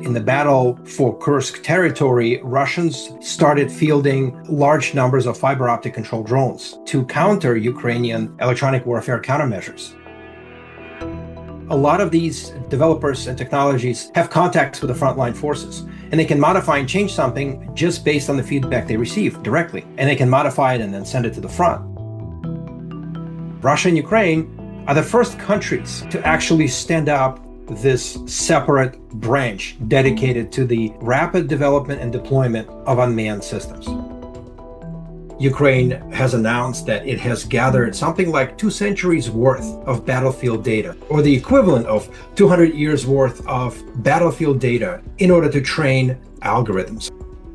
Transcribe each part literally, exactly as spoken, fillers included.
in the battle for Kursk territory, Russians started fielding large numbers of fiber optic control drones to counter Ukrainian electronic warfare countermeasures. A lot of these developers and technologies have contacts with the frontline forces, and they can modify and change something just based on the feedback they receive directly. And they can modify it and then send it to the front. Russia and Ukraine are the first countries to actually stand up this separate branch dedicated to the rapid development and deployment of unmanned systems. Ukraine has announced that it has gathered something like two centuries worth of battlefield data, or the equivalent of two hundred years worth of battlefield data, in order to train algorithms.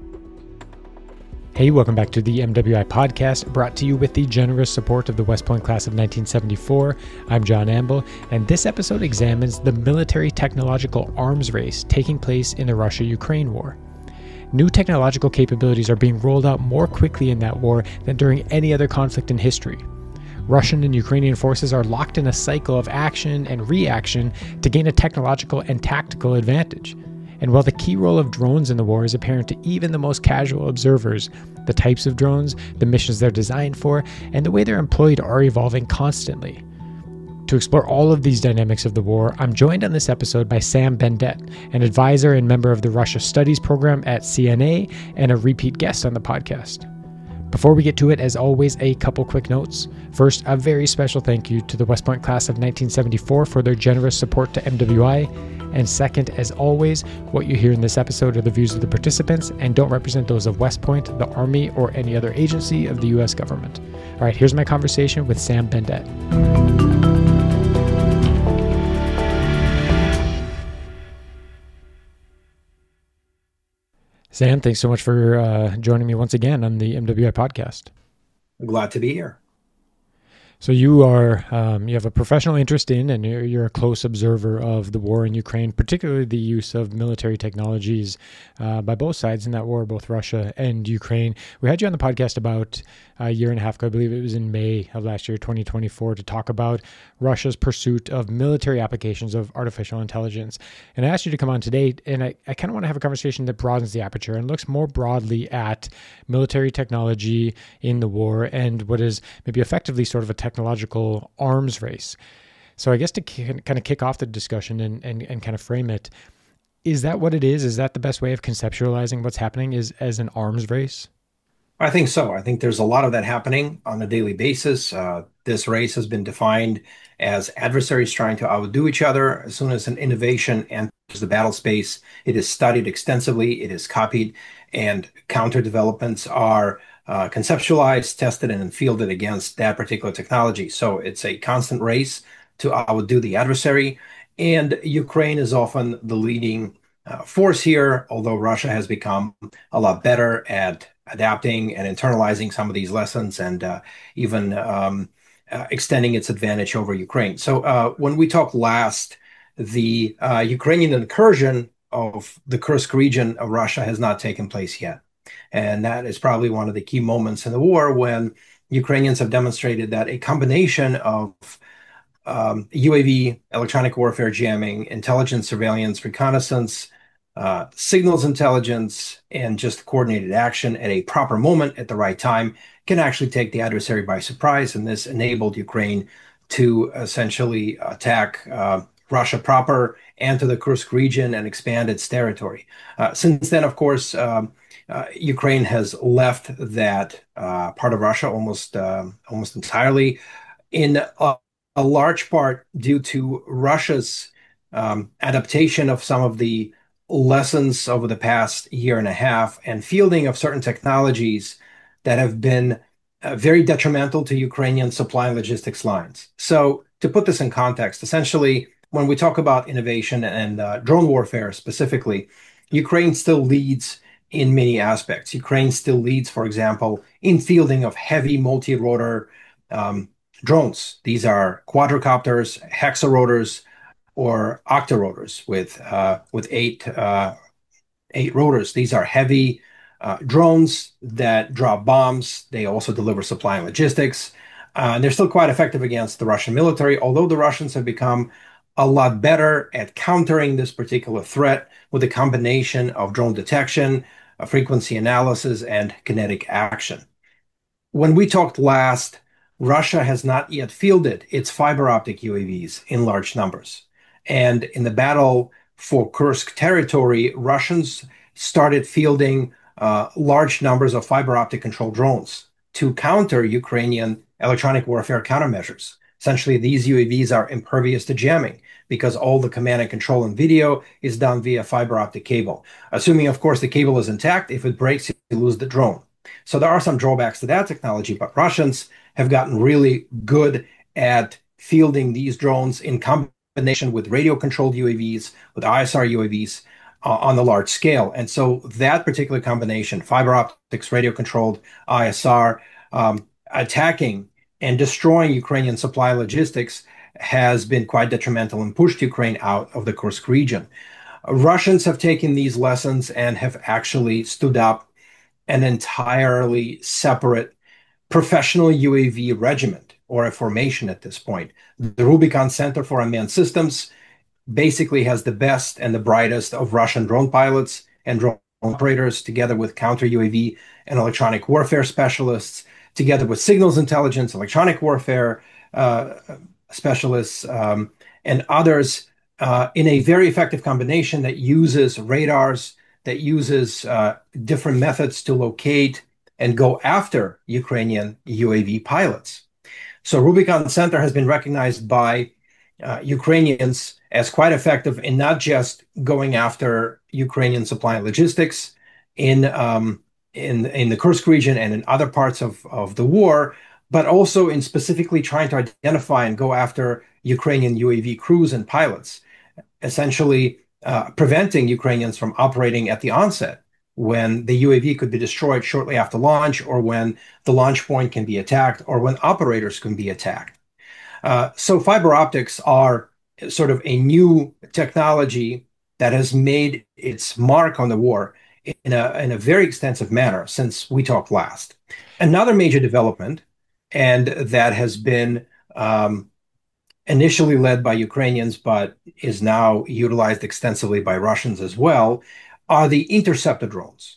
Hey, welcome back to the M W I podcast, brought to you with the generous support of the West Point class of nineteen seventy-four. I'm John Amble, and this episode examines the military technological arms race taking place in the Russia-Ukraine war. New technological capabilities are being rolled out more quickly in that war than during any other conflict in history. Russian and Ukrainian forces are locked in a cycle of action and reaction to gain a technological and tactical advantage. And while the key role of drones in the war is apparent to even the most casual observers, the types of drones, the missions they're designed for, and the way they're employed are evolving constantly. To explore all of these dynamics of the war, I'm joined on this episode by Sam Bendett, an advisor and member of the Russia Studies program at C N A and a repeat guest on the podcast. Before we get to it, as always, a couple quick notes. First, a very special thank you to the West Point class of nineteen seventy-four for their generous support to M W I. And second, as always, what you hear in this episode are the views of the participants and don't represent those of West Point, the Army, or any other agency of the U S government. All right, here's my conversation with Sam Bendett. Sam, thanks so much for uh, joining me once again on the M W I podcast. Glad to be here. So you are, um, you have a professional interest in, and you're, you're a close observer of the war in Ukraine, particularly the use of military technologies uh, by both sides in that war, both Russia and Ukraine. We had you on the podcast about a year and a half ago, I believe it was in May of last year, twenty twenty-four, to talk about Russia's pursuit of military applications of artificial intelligence. And I asked you to come on today, and I, I kind of want to have a conversation that broadens the aperture and looks more broadly at military technology in the war and what is maybe effectively sort of a technological arms race. So I guess to k- kind of kick off the discussion and, and, and kind of frame it, is that what it is? Is that the best way of conceptualizing what's happening, is as an arms race? I think so. I think there's a lot of that happening on a daily basis. Uh, this race has been defined as adversaries trying to outdo each other. As soon as an innovation enters the battle space, it is studied extensively, it is copied, and counter developments are uh, conceptualized, tested, and then fielded against that particular technology. So it's a constant race to outdo the adversary. And Ukraine is often the leading uh, force here, although Russia has become a lot better at adapting and internalizing some of these lessons and uh, even um, uh, extending its advantage over Ukraine. So uh, when we talked last, the uh, Ukrainian incursion of the Kursk region of Russia has not taken place yet. And that is probably one of the key moments in the war when Ukrainians have demonstrated that a combination of um, U A V, electronic warfare jamming, intelligence, surveillance, reconnaissance, uh, signals intelligence, and just coordinated action at a proper moment at the right time can actually take the adversary by surprise. And this enabled Ukraine to essentially attack uh, Russia proper, enter the Kursk region, and expand its territory. Uh, since then, of course, um, uh, Ukraine has left that uh, part of Russia almost um almost entirely, in a, a large part due to Russia's um, adaptation of some of the lessons over the past year and a half and fielding of certain technologies that have been uh, very detrimental to Ukrainian supply and logistics lines. So to put this in context, essentially, when we talk about innovation and uh, drone warfare specifically, Ukraine still leads in many aspects. Ukraine still leads, for example, in fielding of heavy multi-rotor um, drones. These are quadricopters, hexarotors, or octorotors with uh, with eight uh, eight rotors. These are heavy uh, drones that drop bombs. They also deliver supply and logistics. Uh, and they're still quite effective against the Russian military, although the Russians have become a lot better at countering this particular threat with a combination of drone detection, uh, frequency analysis, and kinetic action. When we talked last, Russia has not yet fielded its fiber optic U A Vs in large numbers. And in the battle for Kursk territory, Russians started fielding uh, large numbers of fiber optic controlled drones to counter Ukrainian electronic warfare countermeasures. Essentially, these U A Vs are impervious to jamming because all the command and control and video is done via fiber optic cable. Assuming, of course, the cable is intact, if it breaks, you lose the drone. So there are some drawbacks to that technology, but Russians have gotten really good at fielding these drones in combination with radio-controlled U A Vs, with I S R U A Vs uh, on the large scale. And so that particular combination, fiber optics, radio-controlled, I S R, um, attacking and destroying Ukrainian supply logistics has been quite detrimental and pushed Ukraine out of the Kursk region. Russians have taken these lessons and have actually stood up an entirely separate professional U A V regiment or a formation at this point. The Rubicon Center for Unmanned Systems basically has the best and the brightest of Russian drone pilots and drone operators, together with counter U A V and electronic warfare specialists, together with signals intelligence, electronic warfare uh, specialists, um, and others uh, in a very effective combination that uses radars, that uses uh, different methods to locate and go after Ukrainian U A V pilots. So Rubicon Center has been recognized by uh, Ukrainians as quite effective in not just going after Ukrainian supply and logistics in um, in in the Kursk region and in other parts of, of the war, but also in specifically trying to identify and go after Ukrainian U A V crews and pilots, essentially uh, preventing Ukrainians from operating at the onset when the U A V could be destroyed shortly after launch, or when the launch point can be attacked, or when operators can be attacked. Uh, so fiber optics are sort of a new technology that has made its mark on the war in a, in a very extensive manner since we talked last. Another major development, and that has been um, initially led by Ukrainians, but is now utilized extensively by Russians as well, are the interceptor drones.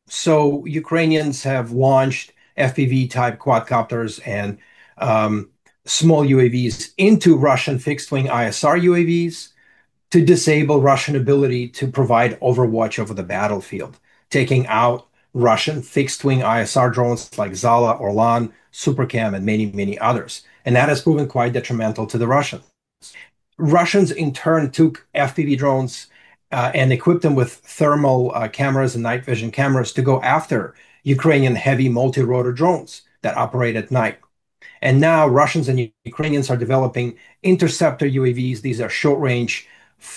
So Ukrainians have launched F P V-type quadcopters and um, small U A Vs into Russian fixed-wing I S R U A Vs to disable Russian ability to provide overwatch over the battlefield, taking out Russian fixed-wing I S R drones like Zala, Orlan, Supercam, and many, many others. And that has proven quite detrimental to the Russians. Russians, in turn, took F P V drones uh, and equipped them with thermal uh, cameras and night vision cameras to go after Ukrainian heavy multi-rotor drones that operate at night. And now Russians and Ukrainians are developing interceptor U A Vs. These are short-range,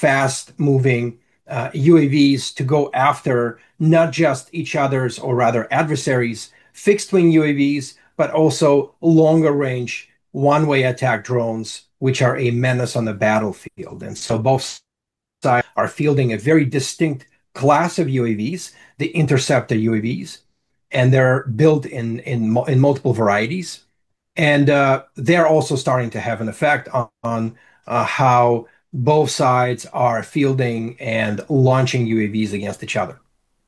fast-moving uh, U A Vs to go after not just each other's, or rather adversaries' fixed-wing U A Vs, but also longer-range one-way attack drones, which are a menace on the battlefield. And so both sides are fielding a very distinct class of U A Vs, the interceptor U A Vs, and they're built in, in, in multiple varieties. And uh, they're also starting to have an effect on, on uh, how both sides are fielding and launching U A Vs against each other.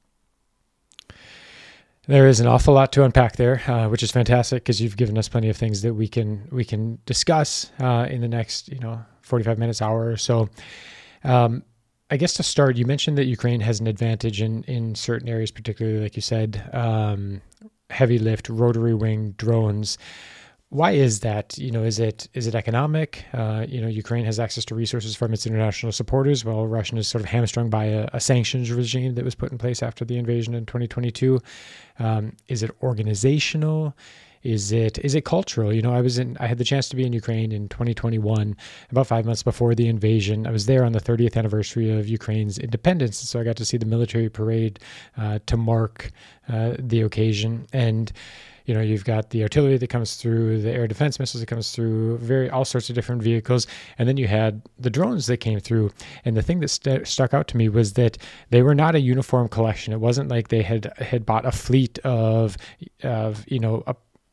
There is an awful lot to unpack there, uh, which is fantastic because you've given us plenty of things that we can we can discuss uh, in the next you know forty-five minutes, hour or so. Um, I guess to start, you mentioned that Ukraine has an advantage in in certain areas, particularly like you said, um, heavy lift, rotary wing drones. Why is that? You know, is it is it economic? Uh, you know, Ukraine has access to resources from its international supporters, while Russia is sort of hamstrung by a, a sanctions regime that was put in place after the invasion in twenty twenty-two. Um, is it organizational? Is it is it cultural? You know, I was in I had the chance to be in Ukraine in twenty twenty-one, about five months before the invasion. I was there on the thirtieth anniversary of Ukraine's independence, so I got to see the military parade uh, to mark uh, the occasion. And you know, you've got the artillery that comes through, the air defense missiles that comes through, very all sorts of different vehicles, and then you had the drones that came through. And the thing that st- stuck out to me was that they were not a uniform collection. It wasn't like they had had bought a fleet of, of you know, a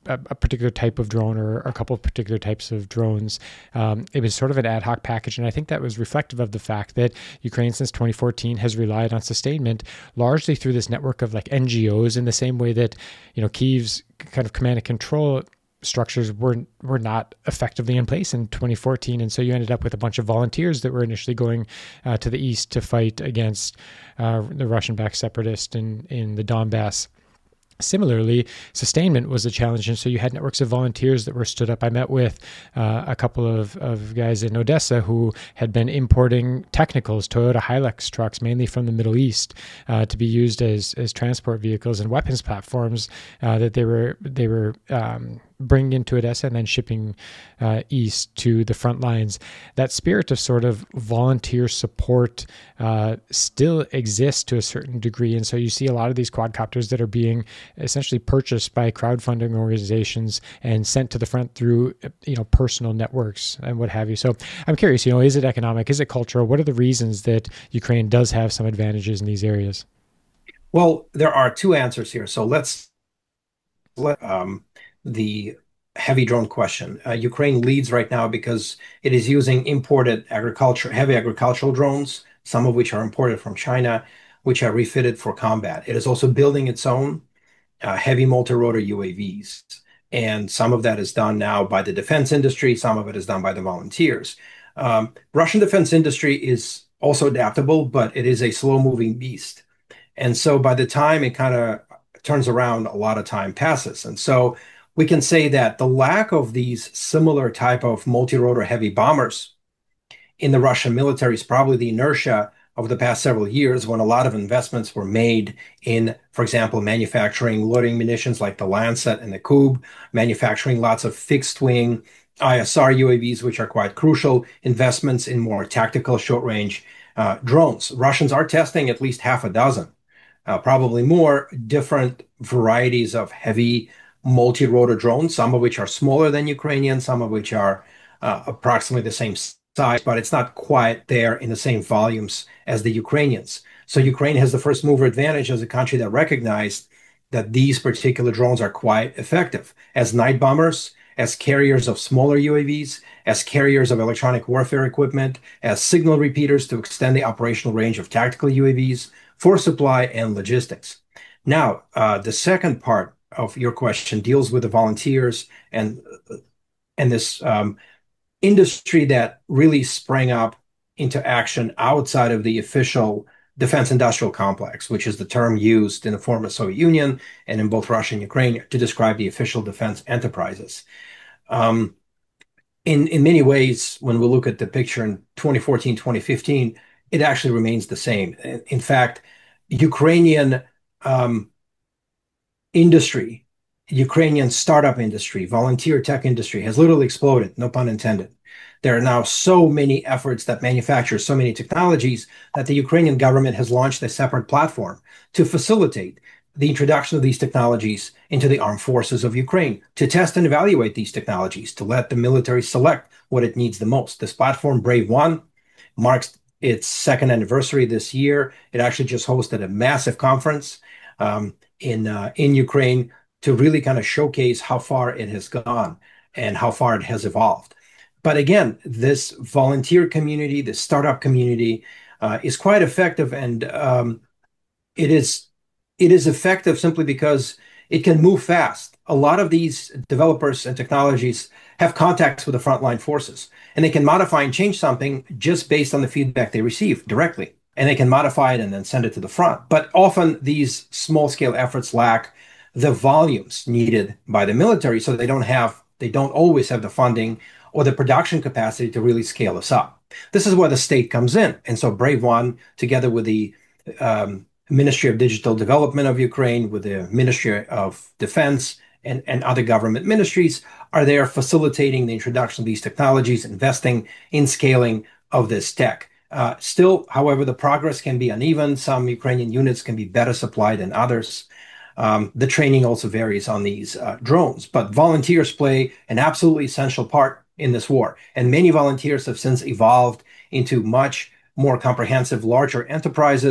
a, a particular type of drone or a couple of particular types of drones. Um, it was sort of an ad hoc package, and I think that was reflective of the fact that Ukraine since twenty fourteen has relied on sustainment largely through this network of like N G Os, in the same way that, you know, Kyiv's kind of command and control structures were were not effectively in place in twenty fourteen, and so you ended up with a bunch of volunteers that were initially going uh, to the east to fight against uh, the Russian-backed separatists in in the Donbass. Similarly, sustainment was a challenge, and so you had networks of volunteers that were stood up. I met with uh, a couple of, of guys in Odessa who had been importing technicals, Toyota Hilux trucks, mainly from the Middle East, uh, to be used as as transport vehicles and weapons platforms uh, that they were they were um, bringing into Odessa and then shipping uh, east to the front lines. That spirit of sort of volunteer support uh, still exists to a certain degree, and so you see a lot of these quadcopters that are being essentially purchased by crowdfunding organizations and sent to the front through, you know, personal networks and what have you. So I'm curious, you know, is it economic? Is it cultural? What are the reasons that Ukraine does have some advantages in these areas? Well, there are two answers here. So let's let um, the heavy drone question. Uh, Ukraine leads right now because it is using imported agriculture, heavy agricultural drones, some of which are imported from China, which are refitted for combat. It is also building its own uh, heavy multi-rotor U A Vs. And some of that is done now by the defense industry. Some of it is done by the volunteers. Um, Russian defense industry is also adaptable, but it is a slow-moving beast. And so by the time it kind of turns around, a lot of time passes. And so we can say that the lack of these similar type of multi-rotor heavy bombers in the Russian military is probably the inertia of the past several years, when a lot of investments were made in, for example, manufacturing loitering munitions like the Lancet and the Kub, manufacturing lots of fixed wing I S R U A Vs, which are quite crucial, investments in more tactical short range uh, drones. Russians are testing at least half a dozen, uh, probably more, different varieties of heavy multi-rotor drones, some of which are smaller than Ukrainian, some of which are uh, approximately the same size, but it's not quite there in the same volumes as the Ukrainians. So Ukraine has the first mover advantage as a country that recognized that these particular drones are quite effective as night bombers, as carriers of smaller U A Vs, as carriers of electronic warfare equipment, as signal repeaters to extend the operational range of tactical U A Vs, force supply, and logistics. Now, uh, the second part of your question deals with the volunteers and and this um, industry that really sprang up into action outside of the official defense industrial complex, which is the term used in the former Soviet Union and in both Russia and Ukraine to describe the official defense enterprises. Um, in, in many ways, when we look at the picture in twenty fourteen, twenty fifteen, it actually remains the same. In fact, Ukrainian um, industry, Ukrainian startup industry, volunteer tech industry has literally exploded, no pun intended. There are now so many efforts that manufacture so many technologies that the Ukrainian government has launched a separate platform to facilitate the introduction of these technologies into the armed forces of Ukraine, to test and evaluate these technologies, to let the military select what it needs the most. This platform, Brave One, marks its second anniversary this year. It actually just hosted a massive conference um, in uh, in Ukraine to really kind of showcase how far it has gone and how far it has evolved. But again, this volunteer community, this startup community, uh, is quite effective, and um, it is it is effective simply because it can move fast. A lot of these developers and technologies have contacts with the frontline forces, and they can modify and change something just based on the feedback they receive directly. And they can modify it and then send it to the front. But often these small-scale efforts lack the volumes needed by the military, so they don't have, they don't always have the funding or the production capacity to really scale this up. This is where the state comes in. And so Brave One, together with the um, Ministry of Digital Development of Ukraine, with the Ministry of Defense, and, and other government ministries, are there facilitating the introduction of these technologies, investing in scaling of this tech. Uh, still, however, the progress can be uneven. Some Ukrainian units can be better supplied than others. Um, the training also varies on these uh, drones, but volunteers play an absolutely essential part in this war. And many volunteers have since evolved into much more comprehensive, larger enterprises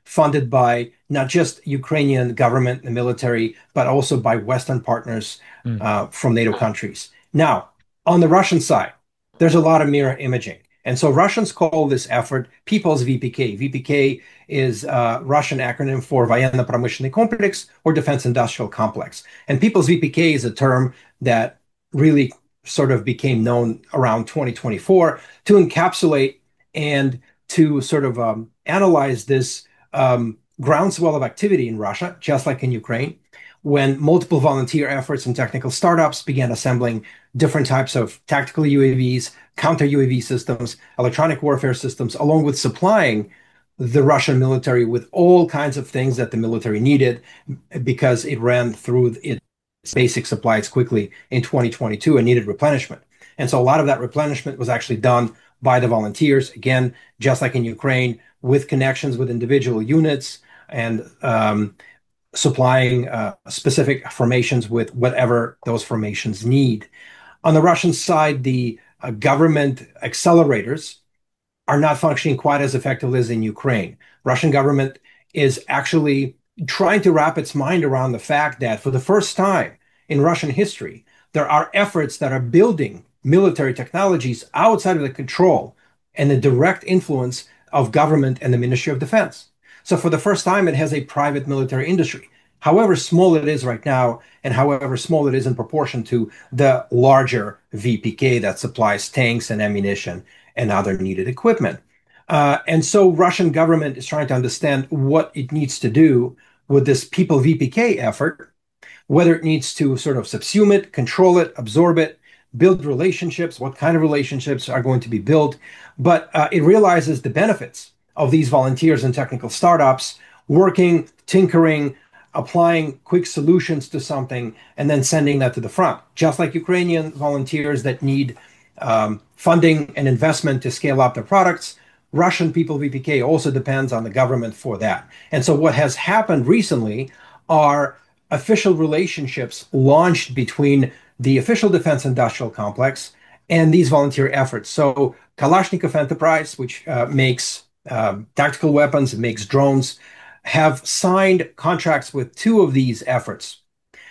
funded by not just Ukrainian government and military, but also by Western partners Mm. uh, from NATO countries. Now, on the Russian side, there's a lot of mirror imaging. And so Russians call this effort People's V P K. V P K is a Russian acronym for Военно-промышленный комплекс or Defense Industrial Complex. And People's V P K is a term that really sort of became known around twenty twenty-four to encapsulate and to sort of um, analyze this um, groundswell of activity in Russia, just like in Ukraine, when multiple volunteer efforts and technical startups began assembling different types of tactical U A Vs, counter U A V systems, electronic warfare systems, along with supplying the Russian military with all kinds of things that the military needed because it ran through its basic supplies quickly in twenty twenty-two and needed replenishment. And so a lot of that replenishment was actually done by the volunteers, again, just like in Ukraine, with connections with individual units and um, supplying uh, specific formations with whatever those formations need. On the Russian side, the uh, government accelerators are not functioning quite as effectively as in Ukraine. Russian government is actually trying to wrap its mind around the fact that for the first time in Russian history, there are efforts that are building military technologies outside of the control and the direct influence of government and the Ministry of Defense. So for the first time, it has a private military industry, however small it is right now, and however small it is in proportion to the larger V P K that supplies tanks and ammunition and other needed equipment. Uh, and so Russian government is trying to understand what it needs to do with this People V P K effort, whether it needs to sort of subsume it, control it, absorb it, build relationships, what kind of relationships are going to be built. But uh, it realizes the benefits of these volunteers and technical startups working, tinkering, applying quick solutions to something, and then sending that to the front. Just like Ukrainian volunteers that need um, funding and investment to scale up their products, Russian People V P K also depends on the government for that. And so what has happened recently are official relationships launched between the official defense industrial complex and these volunteer efforts. So Kalashnikov Enterprise, which uh, makes um, tactical weapons, makes drones, have signed contracts with two of these efforts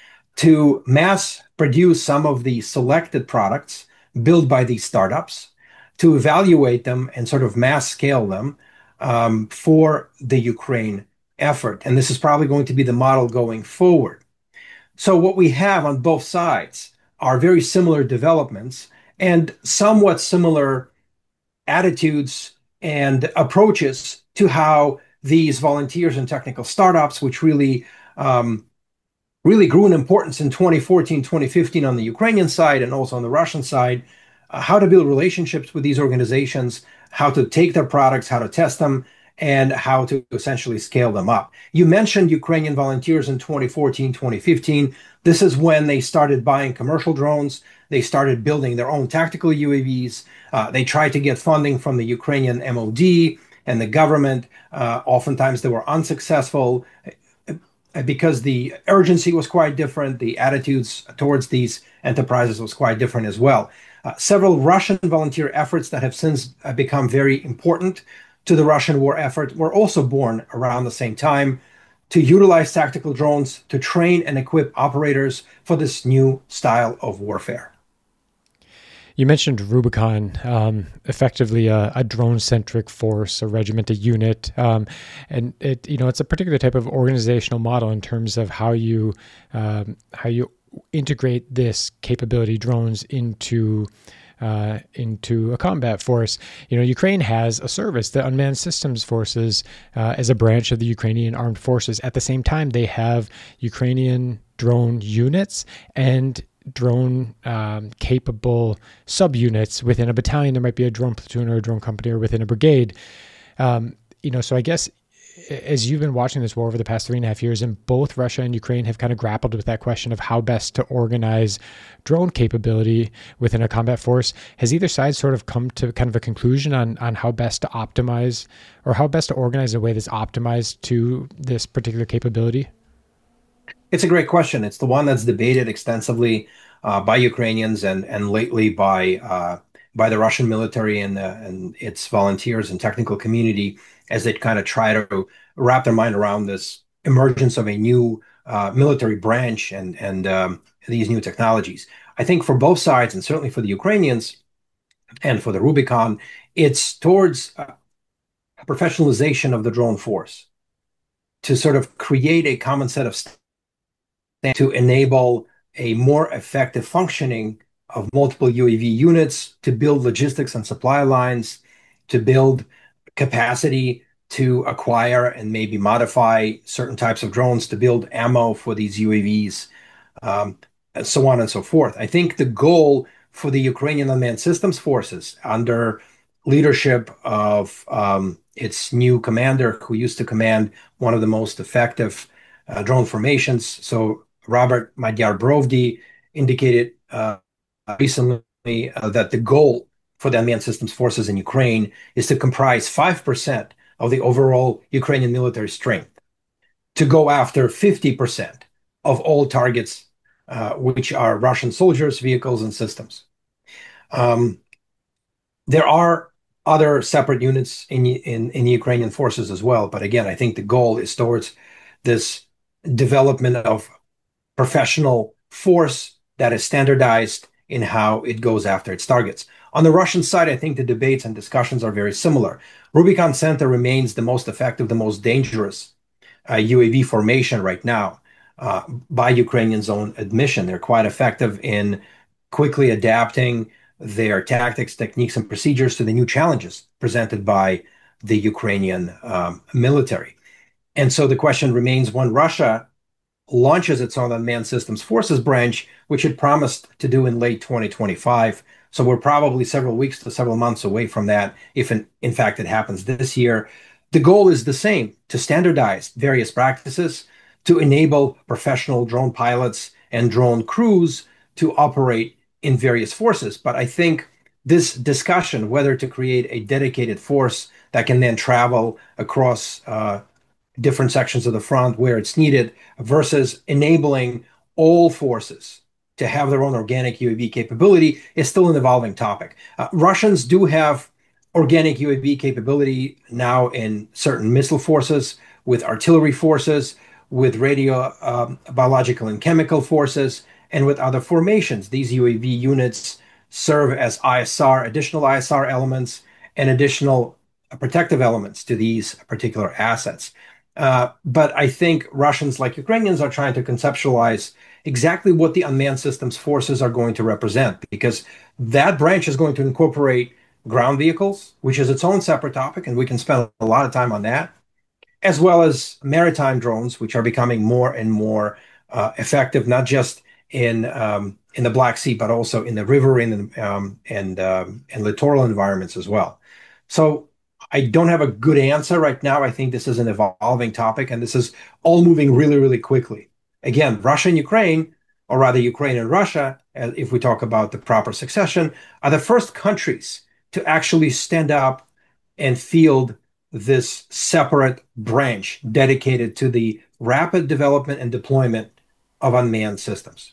to mass produce some of the selected products built by these startups, to evaluate them and sort of mass scale them um, for the Ukraine effort. And this is probably going to be the model going forward. So what we have on both sides are very similar developments and somewhat similar attitudes and approaches to how these volunteers and technical startups, which really um, really grew in importance in twenty fourteen, twenty fifteen on the Ukrainian side and also on the Russian side, uh, how to build relationships with these organizations, how to take their products, how to test them, and how to essentially scale them up. You mentioned Ukrainian volunteers in twenty fourteen, twenty fifteen. This is when they started buying commercial drones. They started building their own tactical U A Vs. Uh, they tried to get funding from the Ukrainian M O D and the government. Uh, oftentimes they were unsuccessful because the urgency was quite different. The attitudes towards these enterprises was quite different as well. Uh, several Russian volunteer efforts that have since uh, become very important to the Russian war effort were also born around the same time to utilize tactical drones to train and equip operators for this new style of warfare. You mentioned Rubicon, um, effectively a, a drone-centric force, a regiment, a unit, um, and it you know it's a particular type of organizational model in terms of how you um, how you integrate this capability, drones, into uh, into a combat force. You know, Ukraine has a service, the Unmanned Systems Forces, uh, as a branch of the Ukrainian armed forces. At the same time, they have Ukrainian drone units and drone um, capable subunits within a battalion. There might be a drone platoon or a drone company or within a brigade. Um, you know, so I guess as you've been watching this war over the past three and a half years, and both Russia and Ukraine have kind of grappled with that question of how best to organize drone capability within a combat force, has either side sort of come to kind of a conclusion on, on how best to optimize or how best to organize in a way that's optimized to this particular capability? It's a great question. It's the one that's debated extensively uh, by Ukrainians and and lately by uh, by the Russian military and uh, and its volunteers and technical community as they kind of try to wrap their mind around this emergence of a new uh, military branch and and um, these new technologies. I think for both sides, and certainly for the Ukrainians and for the Rubicon, it's towards uh, professionalization of the drone force to sort of create a common set of standards to enable a more effective functioning of multiple U A V units, to build logistics and supply lines, to build capacity to acquire and maybe modify certain types of drones, to build ammo for these U A Vs, um, and so on and so forth. I think the goal for the Ukrainian Unmanned Systems Forces, under leadership of um, its new commander, who used to command one of the most effective uh, drone formations, so Robert Magyar Brovdi, indicated uh, recently uh, that the goal for the unmanned systems forces in Ukraine is to comprise five percent of the overall Ukrainian military strength, to go after fifty percent of all targets, uh, which are Russian soldiers, vehicles, and systems. Um, there are other separate units in, in, in the Ukrainian forces as well. But again, I think the goal is towards this development of professional force that is standardized in how it goes after its targets. On the Russian side, I think the debates and discussions are very similar. Rubicon Center remains the most effective, the most dangerous uh, U A V formation right now, uh, by Ukrainians' own admission. They're quite effective in quickly adapting their tactics, techniques, and procedures to the new challenges presented by the Ukrainian um, military. And so the question remains, when Russia launches its own unmanned systems forces branch, which it promised to do in late twenty twenty-five. So we're probably several weeks to several months away from that, if in, in fact it happens this year. The goal is the same: to standardize various practices, to enable professional drone pilots and drone crews to operate in various forces. But I think this discussion, whether to create a dedicated force that can then travel across uh, different sections of the front where it's needed, versus enabling all forces to have their own organic U A V capability, is still an evolving topic. Uh, Russians do have organic U A V capability now in certain missile forces, with artillery forces, with radio, um, biological, and chemical forces, and with other formations. These U A V units serve as I S R, additional I S R elements, and additional protective elements to these particular assets. Uh, but I think Russians, like Ukrainians, are trying to conceptualize exactly what the unmanned systems forces are going to represent, because that branch is going to incorporate ground vehicles, which is its own separate topic, and we can spend a lot of time on that, as well as maritime drones, which are becoming more and more uh, effective, not just in um, in the Black Sea, but also in the riverine um, and um, and littoral environments as well. So I don't have a good answer right now. I think this is an evolving topic, and this is all moving really, really quickly. Again, Russia and Ukraine, or rather Ukraine and Russia, uh, if we talk about the proper succession, are the first countries to actually stand up and field this separate branch dedicated to the rapid development and deployment of unmanned systems.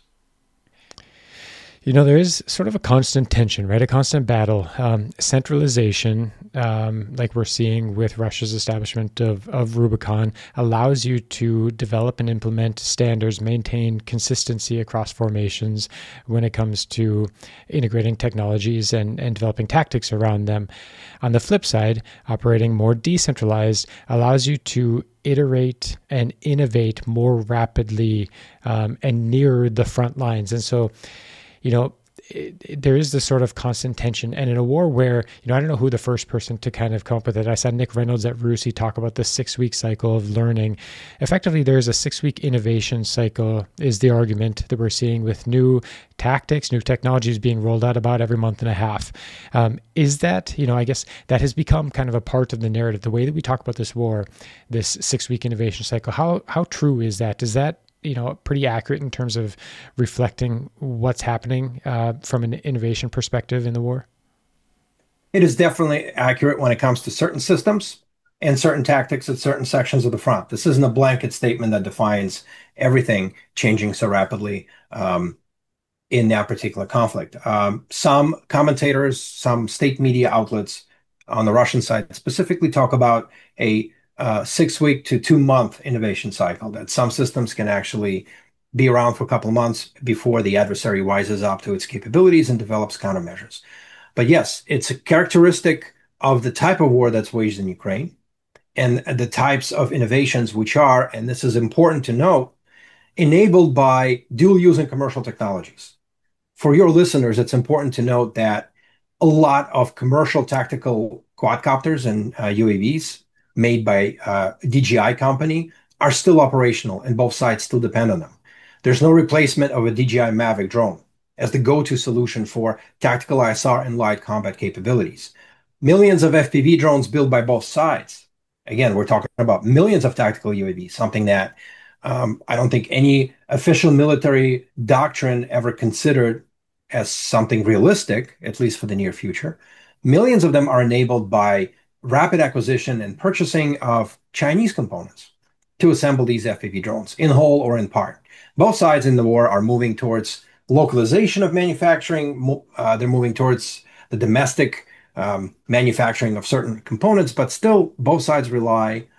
You know, there is sort of a constant tension, right? A constant battle. Um, centralization, um, like we're seeing with Russia's establishment of, of Rubicon, allows you to develop and implement standards, maintain consistency across formations when it comes to integrating technologies and, and developing tactics around them. On the flip side, operating more decentralized allows you to iterate and innovate more rapidly um, and near the front lines. And so, you know, it, it, there is this sort of constant tension. And in a war where, you know, I don't know who the first person to kind of come up with it. I saw Nick Reynolds at RUSI talk about the six-week cycle of learning. Effectively, there's a six-week innovation cycle, is the argument that we're seeing, with new tactics, new technologies being rolled out about every month and a half. Um, is that, you know, I guess that has become kind of a part of the narrative, the way that we talk about this war, this six-week innovation cycle. How how true is that? Is that, you know, pretty accurate in terms of reflecting what's happening uh, from an innovation perspective in the war? It is definitely accurate when it comes to certain systems and certain tactics at certain sections of the front. This isn't a blanket statement that defines everything changing so rapidly um, in that particular conflict. Um, some commentators, some state media outlets on the Russian side specifically talk about a uh, six week to two month innovation cycle, that some systems can actually be around for a couple of months before the adversary wises up to its capabilities and develops countermeasures. But yes, it's a characteristic of the type of war that's waged in Ukraine and the types of innovations which are, and this is important to note, enabled by dual use and commercial technologies. For your listeners, it's important to note that a lot of commercial tactical quadcopters and uh, U A Vs made by uh, D J I company are still operational, and both sides still depend on them. There's no replacement of a D J I Mavic drone as the go-to solution for tactical I S R and light combat capabilities. Millions of F P V drones built by both sides. Again, we're talking about millions of tactical U A Vs, something that um, I don't think any official military doctrine ever considered as something realistic, at least for the near future. Millions of them are enabled by rapid acquisition and purchasing of Chinese components to assemble these F P V drones in whole or in part. Both sides in the war are moving towards localization of manufacturing. Uh, they're moving towards the domestic um, manufacturing of certain components, but still both sides rely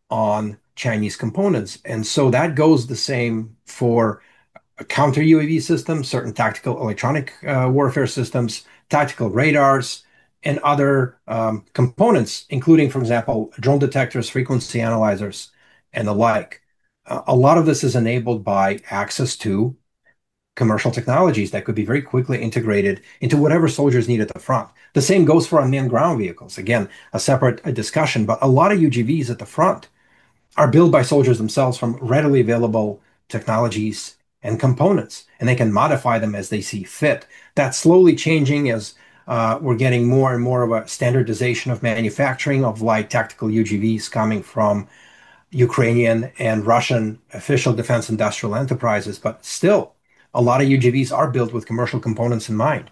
on Chinese components. And so that goes the same for counter U A V systems, certain tactical electronic uh, warfare systems, tactical radars, and other um, components, including, for example, drone detectors, frequency analyzers, and the like. Uh, a lot of this is enabled by access to commercial technologies that could be very quickly integrated into whatever soldiers need at the front. The same goes for unmanned ground vehicles. Again, a separate uh, discussion, but a lot of U G Vs at the front are built by soldiers themselves from readily available technologies and components, and they can modify them as they see fit. That's slowly changing as uh, we're getting more and more of a standardization of manufacturing of light tactical U G Vs coming from Ukrainian and Russian official defense industrial enterprises. But still, a lot of U G Vs are built with commercial components in mind.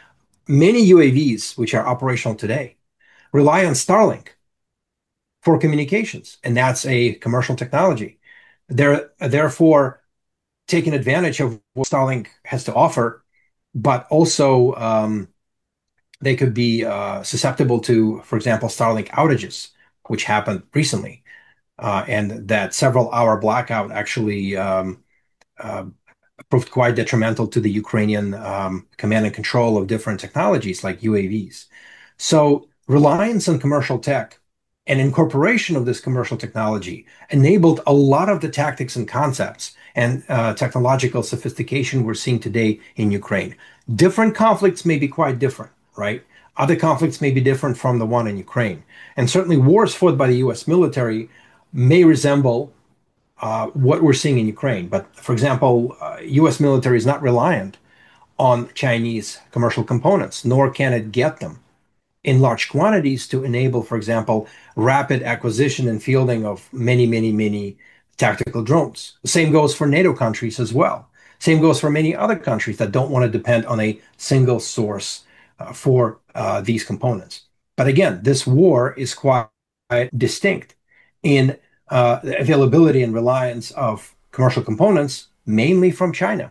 Many U A Vs, which are operational today, rely on Starlink for communications, and that's a commercial technology. They're therefore taking advantage of what Starlink has to offer, but also um, they could be uh, susceptible to, for example, Starlink outages, which happened recently, uh, and that several hour blackout actually um, uh, proved quite detrimental to the Ukrainian um, command and control of different technologies like U A Vs. So reliance on commercial tech and incorporation of this commercial technology enabled a lot of the tactics and concepts and uh, technological sophistication we're seeing today in Ukraine. Different conflicts may be quite different, right? Other conflicts may be different from the one in Ukraine. And certainly wars fought by the U S military may resemble uh, what we're seeing in Ukraine. But for example, uh, U S military is not reliant on Chinese commercial components, nor can it get them in large quantities to enable, for example, rapid acquisition and fielding of many, many, many tactical drones. The same goes for NATO countries as well. Same goes for many other countries that don't want to depend on a single source uh, for uh, these components. But again, this war is quite distinct in uh, the availability and reliance of commercial components, mainly from China.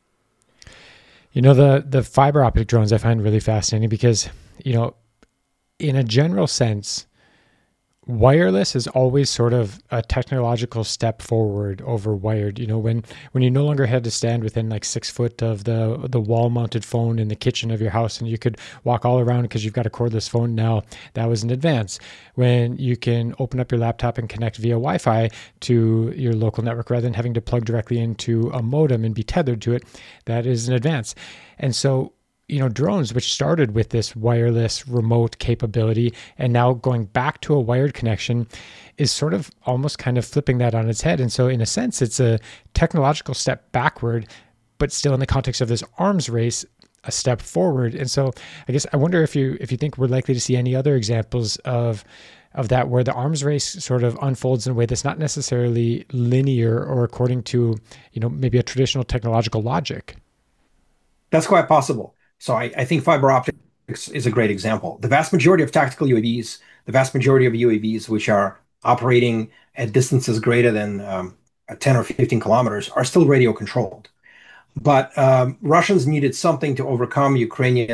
You know, the the fiber optic drones I find really fascinating because, you know, in a general sense, wireless is always sort of a technological step forward over wired. You know, when when you no longer had to stand within like six foot of the the wall mounted phone in the kitchen of your house and you could walk all around because you've got a cordless phone now, that was an advance. When you can open up your laptop and connect via Wi-Fi to your local network rather than having to plug directly into a modem and be tethered to it, that is an advance. And so, you know, drones, which started with this wireless remote capability and now going back to a wired connection, is sort of almost kind of flipping that on its head. And so in a sense, it's a technological step backward, but still in the context of this arms race, a step forward. And so I guess I wonder if you if you think we're likely to see any other examples of of that where the arms race sort of unfolds in a way that's not necessarily linear or according to, you know, maybe a traditional technological logic. That's quite possible. So I, I think fiber optics is a great example. The vast majority of tactical U A Vs, the vast majority of U A Vs which are operating at distances greater than um, ten or fifteen kilometers are still radio controlled. But um, Russians needed something to overcome Ukrainian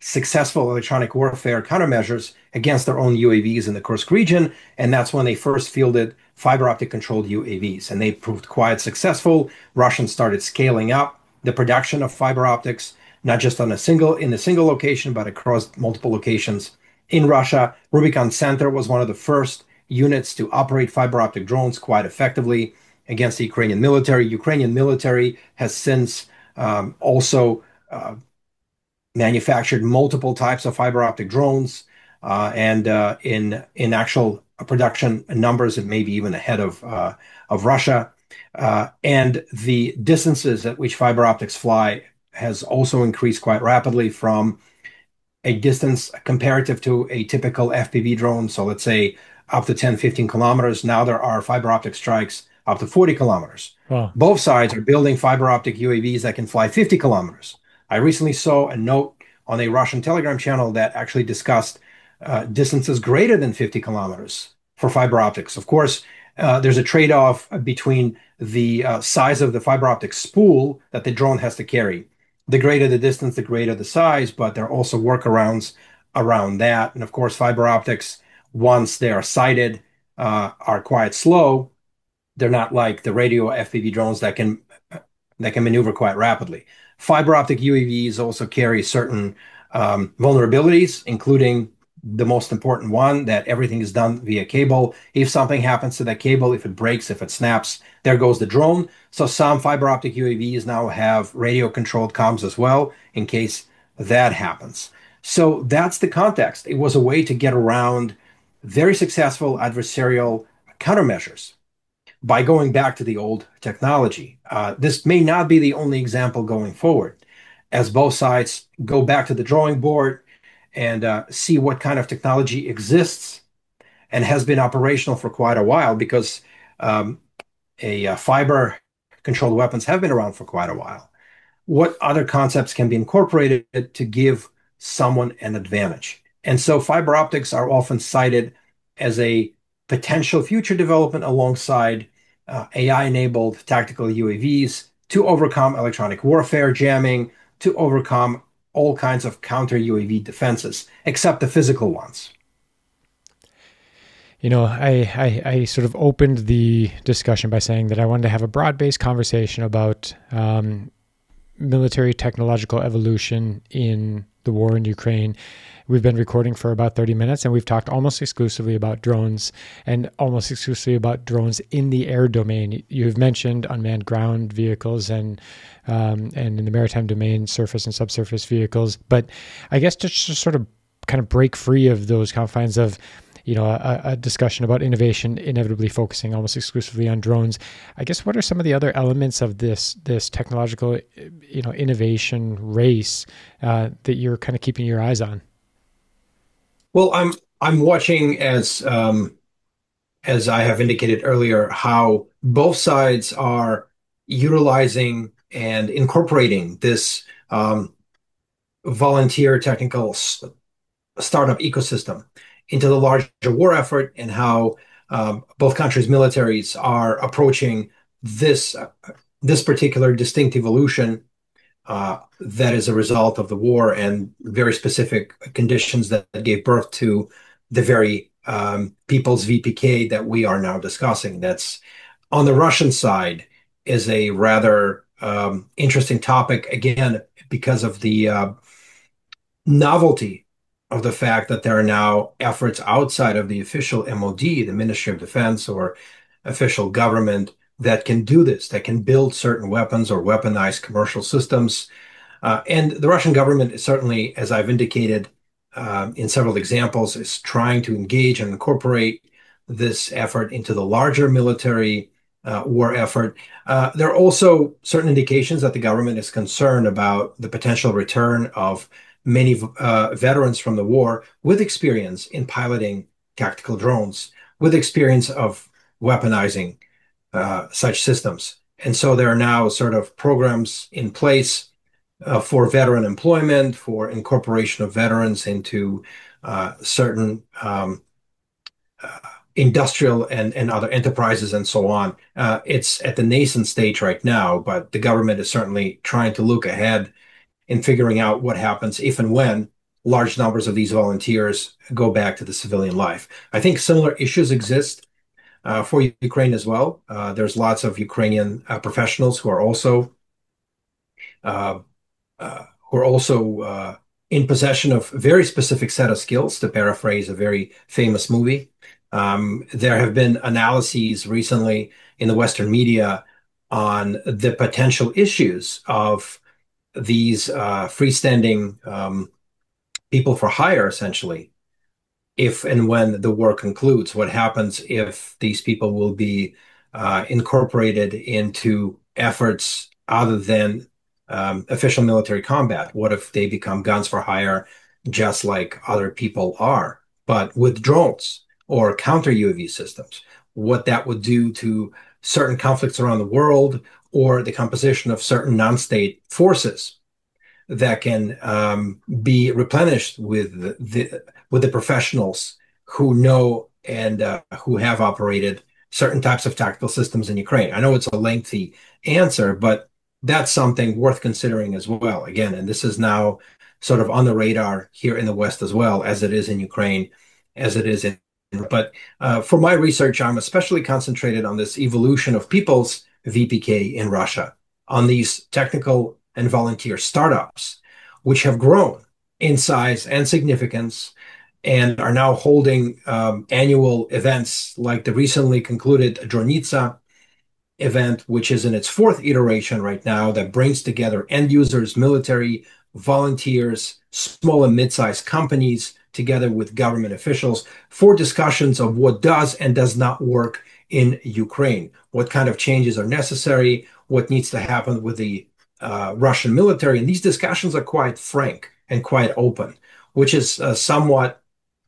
successful electronic warfare countermeasures against their own U A Vs in the Kursk region. And that's when they first fielded fiber optic controlled U A Vs. And they proved quite successful. Russians started scaling up the production of fiber optics, not just on a single in a single location, but across multiple locations in Russia. Rubicon Center was one of the first units to operate fiber optic drones quite effectively against the Ukrainian military. Ukrainian military has since um, also uh, manufactured multiple types of fiber optic drones, uh, and uh, in in actual production numbers, it may be even ahead of uh, of Russia. Uh, and the distances at which fiber optics fly has also increased quite rapidly from a distance comparative to a typical F P V drone. So let's say up to ten, fifteen kilometers. Now there are fiber optic strikes up to forty kilometers. Wow. Both sides are building fiber optic U A Vs that can fly fifty kilometers. I recently saw a note on a Russian Telegram channel that actually discussed uh, distances greater than fifty kilometers for fiber optics. Of course, uh, there's a trade-off between the uh, size of the fiber optic spool that the drone has to carry. The greater the distance, the greater the size, but there are also workarounds around that. And of course, fiber optics, once they are sighted, uh, are quite slow. They're not like the radio F P V drones that can that can maneuver quite rapidly. Fiber optic U A Vs also carry certain um, vulnerabilities, including the most important one, that everything is done via cable. If something happens to that cable, if it breaks, if it snaps, there goes the drone. So some fiber optic U A Vs now have radio controlled comms as well in case that happens. So that's the context. It was a way to get around very successful adversarial countermeasures by going back to the old technology. Uh, this may not be the only example going forward, as both sides go back to the drawing board and uh, see what kind of technology exists and has been operational for quite a while, because um, a uh, fiber controlled weapons have been around for quite a while. What other concepts can be incorporated to give someone an advantage? And so fiber optics are often cited as a potential future development alongside uh, A I-enabled tactical U A Vs to overcome electronic warfare jamming, to overcome all kinds of counter U A V defenses, except the physical ones. You know, I, I, I sort of opened the discussion by saying that I wanted to have a broad-based conversation about um, military technological evolution in the war in Ukraine. We've been recording for about thirty minutes, and we've talked almost exclusively about drones, and almost exclusively about drones in the air domain. You've mentioned unmanned ground vehicles and um, and in the maritime domain, surface and subsurface vehicles. But I guess to just sort of kind of break free of those confines of, you know, a, a discussion about innovation inevitably focusing almost exclusively on drones, I guess what are some of the other elements of this this technological, you know, innovation race uh, that you're kind of keeping your eyes on? Well, I'm I'm watching, as um, as I have indicated earlier, how both sides are utilizing and incorporating this um, volunteer technical s- startup ecosystem into the larger war effort, and how um, both countries' militaries are approaching this uh, this particular distinct evolution uh, that is a result of the war and very specific conditions that, that gave birth to the very um, people's V P K that we are now discussing. That's on the Russian side is a rather um, interesting topic, again, because of the uh, novelty of the fact that there are now efforts outside of the official M O D, the Ministry of Defense, or official government, that can do this, that can build certain weapons or weaponize commercial systems. Uh, and the Russian government is certainly, as I've indicated um, in several examples, is trying to engage and incorporate this effort into the larger military uh, war effort. Uh, there are also certain indications that the government is concerned about the potential return of many uh, veterans from the war with experience in piloting tactical drones, with experience of weaponizing uh, such systems. And so there are now sort of programs in place uh, for veteran employment, for incorporation of veterans into uh, certain um, uh, industrial and, and other enterprises and so on. Uh, it's at the nascent stage right now, but the government is certainly trying to look ahead in figuring out what happens if and when large numbers of these volunteers go back to the civilian life. I think similar issues exist uh, for Ukraine as well. Uh, there's lots of Ukrainian uh, professionals who are also uh, uh, who are also uh, in possession of a very specific set of skills, to paraphrase a very famous movie. Um, there have been analyses recently in the Western media on the potential issues of these uh, freestanding um, people for hire, essentially, if and when the war concludes. What happens if these people will be uh, incorporated into efforts other than um, official military combat? What if they become guns for hire, just like other people are, but with drones or counter U A V systems? What that would do to certain conflicts around the world, or the composition of certain non-state forces that can um, be replenished with the, the with the professionals who know and uh, who have operated certain types of tactical systems in Ukraine. I know it's a lengthy answer, but that's something worth considering as well. Again, and this is now sort of on the radar here in the West as well, as it is in Ukraine, as it is in. But uh, for my research, I'm especially concentrated on this evolution of people's V P K in Russia, on these technical and volunteer startups, which have grown in size and significance and are now holding um, annual events like the recently concluded Dronitsa event, which is in its fourth iteration right now, that brings together end users, military, volunteers, small and mid-sized companies, together with government officials for discussions of what does and does not work in Ukraine, what kind of changes are necessary, what needs to happen with the uh, Russian military. And these discussions are quite frank and quite open, which is uh, somewhat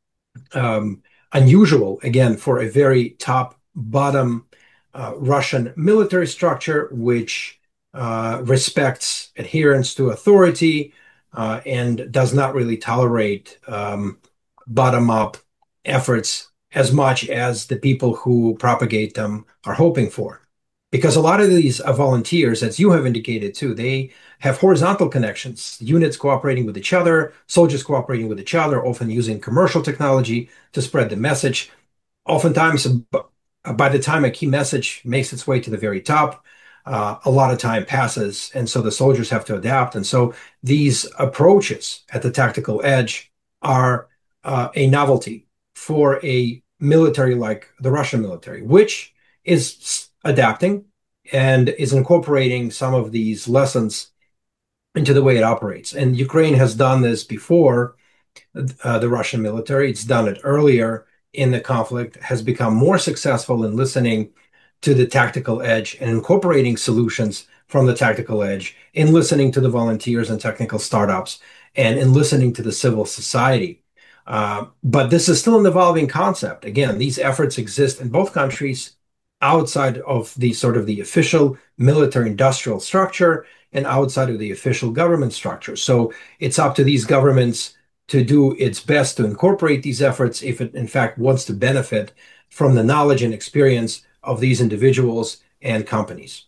um, unusual, again, for a very top bottom uh, Russian military structure, which uh, respects adherence to authority uh, and does not really tolerate um, bottom up efforts as much as the people who propagate them are hoping for. Because a lot of these uh, volunteers, as you have indicated too, they have horizontal connections, units cooperating with each other, soldiers cooperating with each other, often using commercial technology to spread the message. Oftentimes, by the time a key message makes its way to the very top, uh, a lot of time passes, and so the soldiers have to adapt. And so these approaches at the tactical edge are uh, a novelty for a military like the Russian military, which is adapting and is incorporating some of these lessons into the way it operates. And Ukraine has done this before uh, the Russian military. It's done it earlier in the conflict, has become more successful in listening to the tactical edge and incorporating solutions from the tactical edge, in listening to the volunteers and technical startups, and in listening to the civil society. Uh, but this is still an evolving concept. Again, these efforts exist in both countries outside of the sort of the official military industrial structure and outside of the official government structure. So it's up to these governments to do its best to incorporate these efforts if it in fact wants to benefit from the knowledge and experience of these individuals and companies.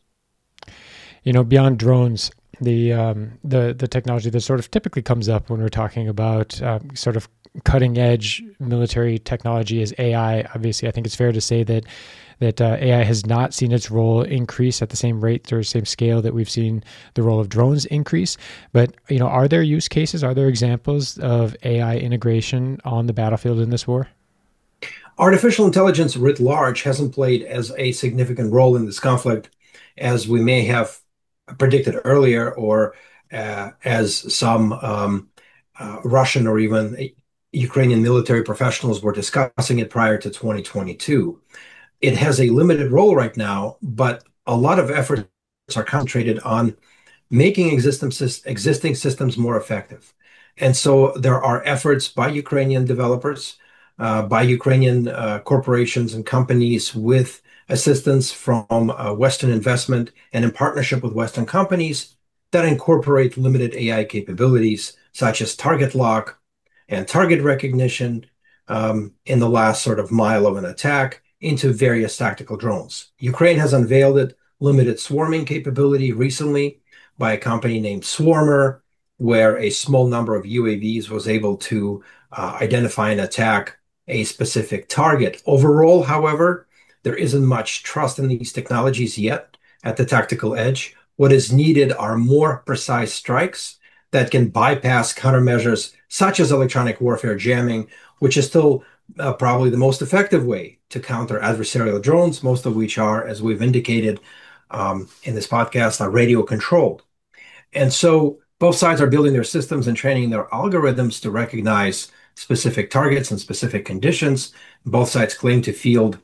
You know, beyond drones, the um, the the technology that sort of typically comes up when we're talking about uh, sort of cutting edge military technology is A I. Obviously, I think it's fair to say that that uh, A I has not seen its role increase at the same rate or same scale that we've seen the role of drones increase. But, you know, are there use cases? Are there examples of A I integration on the battlefield in this war? Artificial intelligence writ large hasn't played as a significant role in this conflict as we may have predicted earlier, or uh, as some um, uh, Russian or even Ukrainian military professionals were discussing it prior to twenty twenty-two. It has a limited role right now, but a lot of efforts are concentrated on making existing, existing systems more effective. And so there are efforts by Ukrainian developers, uh, by Ukrainian uh, corporations and companies, with assistance from uh, Western investment and in partnership with Western companies, that incorporate limited A I capabilities such as target lock and target recognition um, in the last sort of mile of an attack into various tactical drones. Ukraine has unveiled it, limited swarming capability recently by a company named Swarmer. where a small number of U A Vs was able to uh, identify and attack a specific target. Overall, however, there isn't much trust in these technologies yet at the tactical edge. What is needed are more precise strikes that can bypass countermeasures such as electronic warfare jamming, which is still uh, probably the most effective way to counter adversarial drones, most of which are, as we've indicated um, in this podcast, are radio controlled. And so both sides are building their systems and training their algorithms to recognize specific targets and specific conditions. Both sides claim to field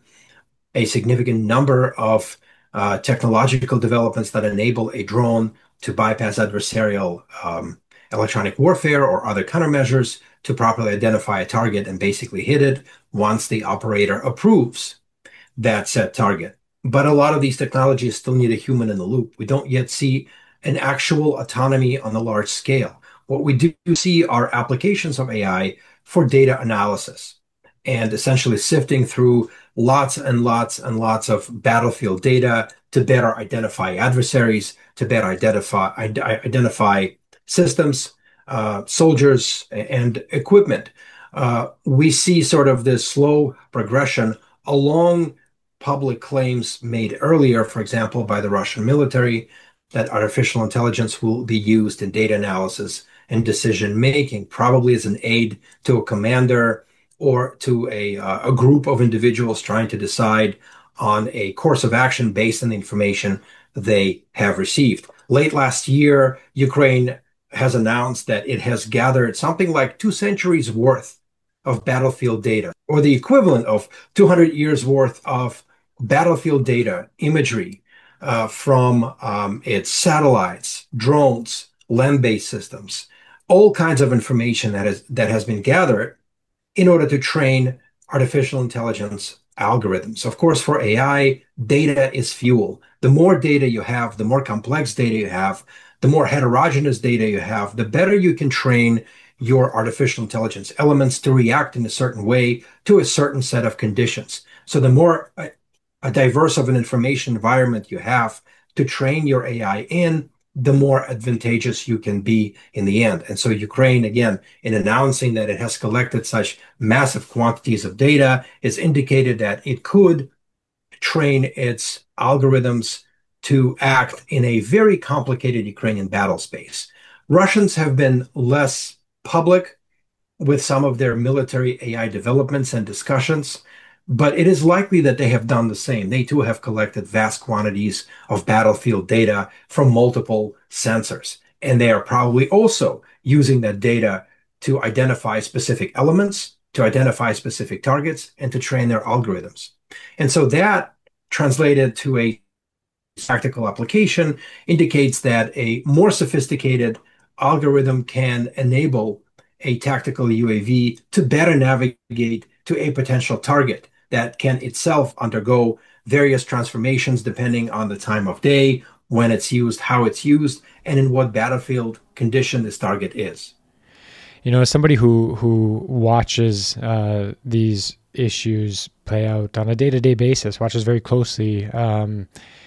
a significant number of uh, technological developments that enable a drone to bypass adversarial um, electronic warfare or other countermeasures to properly identify a target and basically hit it once the operator approves that set target. But a lot of these technologies still need a human in the loop. We don't yet see an actual autonomy on a large scale. What we do see are applications of A I for data analysis and essentially sifting through lots and lots and lots of battlefield data to better identify adversaries, to better identify identify systems, uh, soldiers, and equipment. Uh, we see sort of this slow progression along public claims made earlier, for example, by the Russian military, that artificial intelligence will be used in data analysis and decision making, probably as an aid to a commander or to a, uh, a group of individuals trying to decide on a course of action based on the information they have received. Late last year, Ukraine has announced that it has gathered something like two centuries worth of battlefield data, or the equivalent of two hundred years worth of battlefield data imagery uh, from um, its satellites, drones, land-based systems, all kinds of information that has that has been gathered in order to train artificial intelligence algorithms. Of course, for A I, data is fuel. The more data you have, the more complex data you have, the more heterogeneous data you have, the better you can train your artificial intelligence elements to react in a certain way to a certain set of conditions. So the more a, a diverse of an information environment you have to train your A I in, the more advantageous you can be in the end. And so Ukraine, again, in announcing that it has collected such massive quantities of data, has indicated that it could train its algorithms to act in a very complicated Ukrainian battle space. Russians have been less public with some of their military A I developments and discussions, but it is likely that they have done the same. They too have collected vast quantities of battlefield data from multiple sensors, and they are probably also using that data to identify specific elements, to identify specific targets, and to train their algorithms. And so that translated to a practical application indicates that a more sophisticated algorithm can enable a tactical U A V to better navigate to a potential target that can itself undergo various transformations depending on the time of day, when it's used, how it's used, and in what battlefield condition this target is. You know, as somebody who who watches uh, these issues play out on a day-to-day basis, watches very closely, um,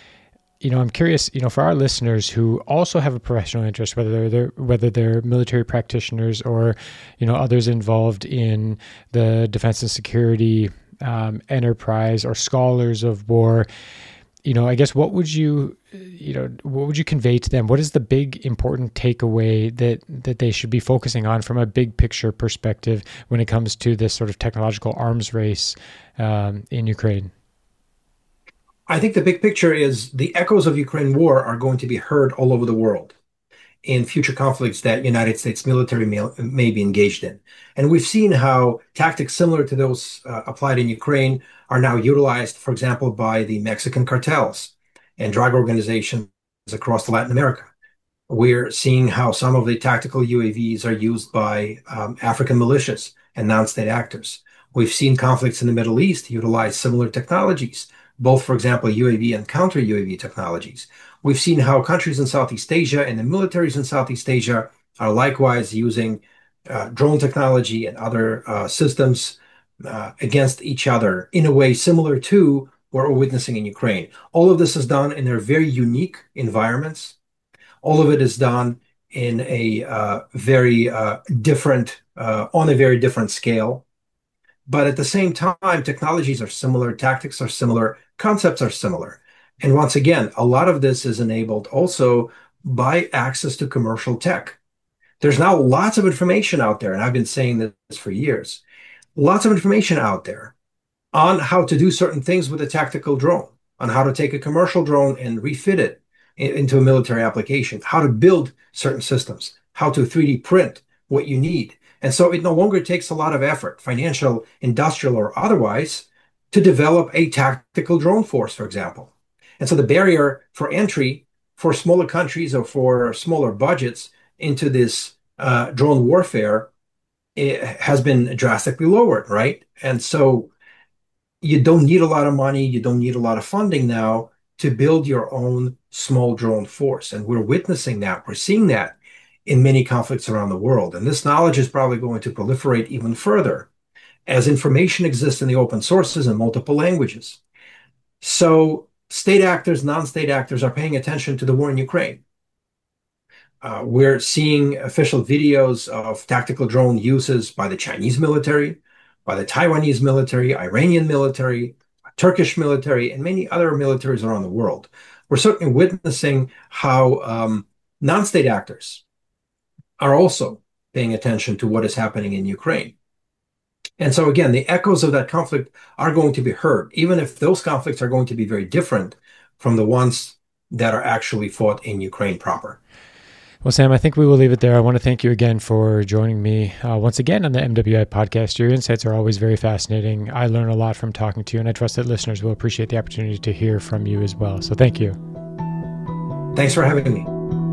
you know, I'm curious, you know, for our listeners who also have a professional interest, whether they're whether they're military practitioners or, you know, others involved in the defense and security um, enterprise or scholars of war, you know, I guess what would you, you know, what would you convey to them? What is the big important takeaway that that they should be focusing on from a big picture perspective when it comes to this sort of technological arms race um, in Ukraine? I think the big picture is the echoes of Ukraine war are going to be heard all over the world in future conflicts that United States military may, may be engaged in. And we've seen how tactics similar to those uh, applied in Ukraine are now utilized, for example, by the Mexican cartels and drug organizations across Latin America. We're seeing how some of the tactical U A Vs are used by um, African militias and non-state actors. We've seen conflicts in the Middle East utilize similar technologies, both, for example, U A V and counter-U A V technologies. We've seen how countries in Southeast Asia and the militaries in Southeast Asia are likewise using uh, drone technology and other uh, systems uh, against each other in a way similar to what we're witnessing in Ukraine. All of this is done in their very unique environments. All of it is done in a uh, very uh, different, uh, on a very different scale. But at the same time, technologies are similar, tactics are similar, concepts are similar. And once again, a lot of this is enabled also by access to commercial tech. There's now lots of information out there, and I've been saying this for years. Lots of information out there on how to do certain things with a tactical drone, on how to take a commercial drone and refit it into a military application, how to build certain systems, how to three D print what you need. And so it no longer takes a lot of effort, financial, industrial, or otherwise, to develop a tactical drone force, for example. And so the barrier for entry for smaller countries or for smaller budgets into this uh, drone warfare has been drastically lowered, right? And so you don't need a lot of money, you don't need a lot of funding now to build your own small drone force. And we're witnessing that, we're seeing that in many conflicts around the world. And this knowledge is probably going to proliferate even further as information exists in the open sources in multiple languages. So state actors, non-state actors are paying attention to the war in Ukraine. Uh, we're seeing official videos of tactical drone uses by the Chinese military, by the Taiwanese military, Iranian military, Turkish military, and many other militaries around the world. We're certainly witnessing how um, non-state actors are also paying attention to what is happening in Ukraine. And so again, the echoes of that conflict are going to be heard, even if those conflicts are going to be very different from the ones that are actually fought in Ukraine proper. Well, Sam, I think we will leave it there. I want to thank you again for joining me uh, once again on the M W I podcast. Your insights are always very fascinating. I learn a lot from talking to you, and I trust that listeners will appreciate the opportunity to hear from you as well. So thank you. Thanks for having me.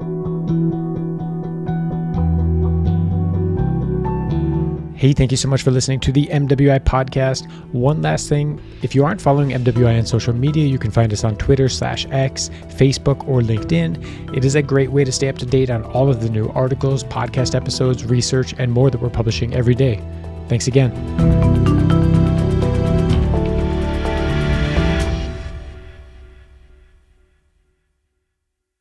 Hey, thank you so much for listening to the M W I podcast. One last thing, if you aren't following M W I on social media, you can find us on Twitter slash X, Facebook, or LinkedIn. It is a great way to stay up to date on all of the new articles, podcast episodes, research, and more that we're publishing every day. Thanks again.